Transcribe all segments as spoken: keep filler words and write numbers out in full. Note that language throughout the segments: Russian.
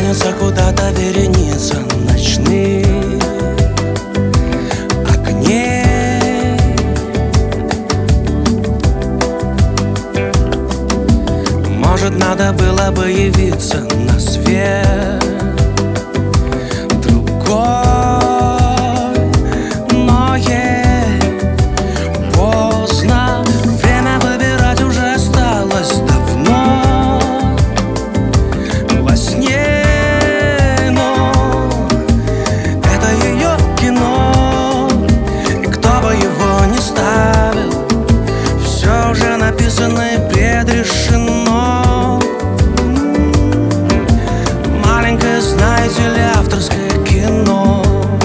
тянется куда-то вереница ночных огней. Может, надо было бы явиться на свет другой, но ей поздно. Время выбирать уже осталось давно во сне, но это ее кино, и кто бы его ни ставил, все уже написано и предрешено. Маленькое, знаете ли, авторское кино.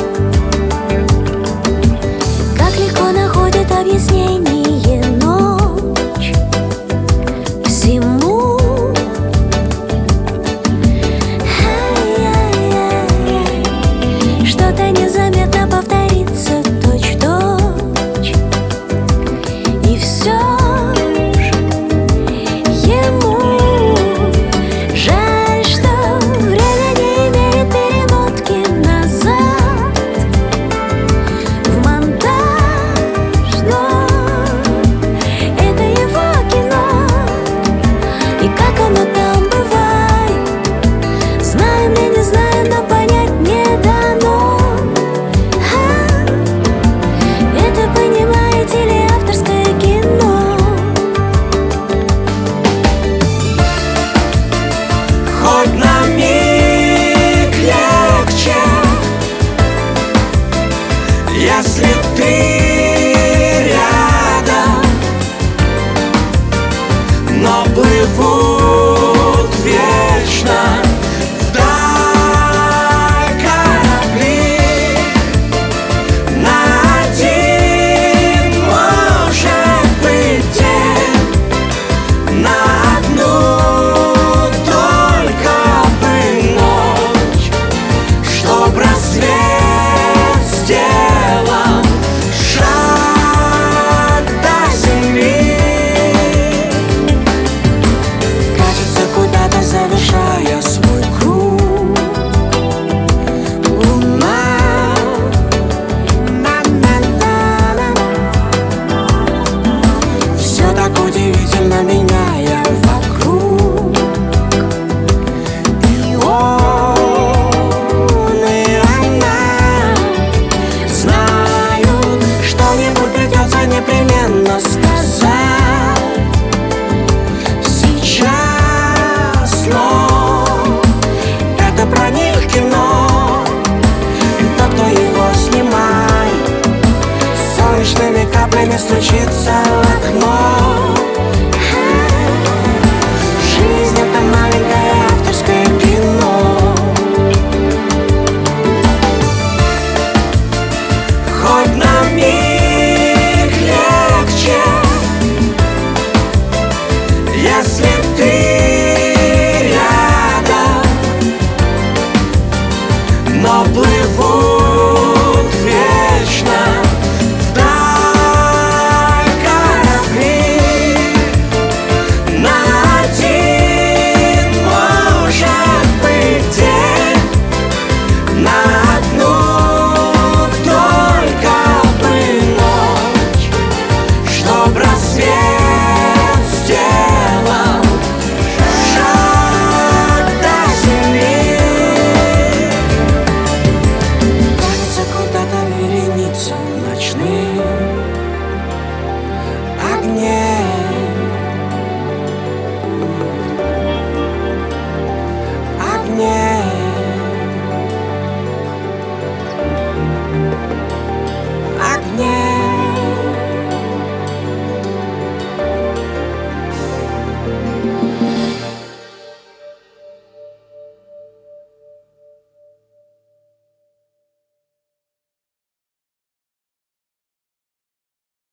Как легко находит объяснение ночь всему. Ай-яй-яй. Что-то незаметно повторится точь-в-точь, и все ж ему жаль, что время не имеет перемотки назад в монтаж, но это его кино. И как оно там бывает, знаем ли, не знаем, но понять не дано. А, это, понимаете ли, авторское кино. Хоть на миг легче, если ты рядом, но плывут вечно вдаль корабли. На один, может быть, день, на одну только бы ночь, чтоб рассвет сделал шаг до земли. Катится куда-то, завершая свой круг, луна. На-на-на-на-на. Все так удивительно меняя вокруг. И он, и она знают, что-нибудь придется непременно сказать сейчас, но это про них кино. И тот, кто его снимает, солнечными каплями стучится в окно. Жизнь — это маленькое авторское кино. Хоть на миг легче, если ты рядом, но плыву